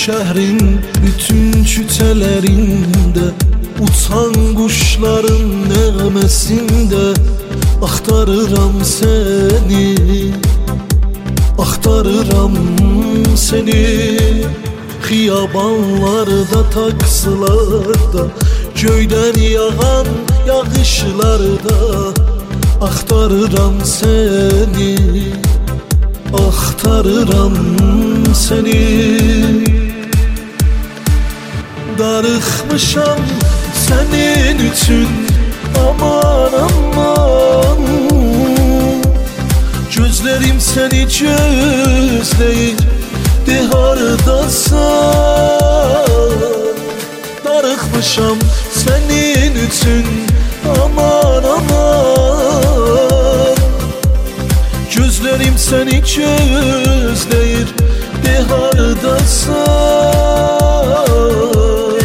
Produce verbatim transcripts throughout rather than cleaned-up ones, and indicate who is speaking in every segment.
Speaker 1: şehrin bütün küçelerinde, uçan kuşların nəğməsində axtarıram seni, axtarıram seni. Xiyabanlarda, taksılarda, göydən yağan yağışlarda axtarıram seni, axtarıram seni. Darıxmışam senin üçün, aman aman. Gözlerim seni gözleyir, de hardasan. Darıxmışam senin üçün, aman aman. Gözlerim seni gözleyir, de hardasan.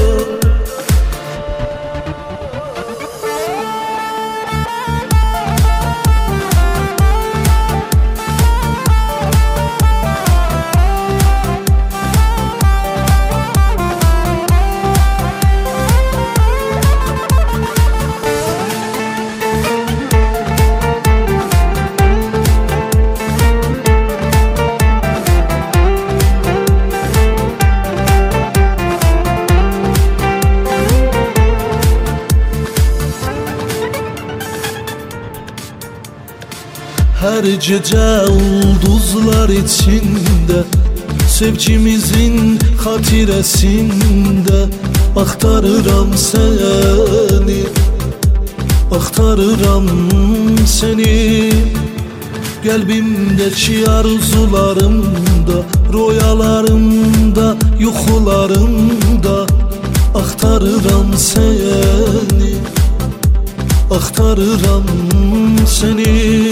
Speaker 1: Her gece ulduzlar içinde, sevgimizin hatiresinde axtarıram seni, axtarıram seni. Kalbimdeki arzularımda, rüyalarımda, yuxularımda axtarıram seni, axtarıram seni.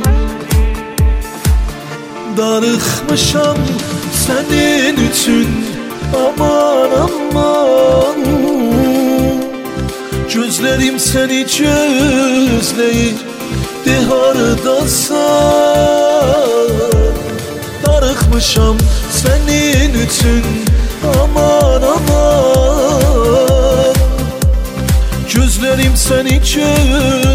Speaker 1: Darıxmışam senin üçün, aman aman. Gözlerim seni gözleyir, de hardasan. Darıxmışam senin üçün, aman aman. Gözlerim seni gözleyir,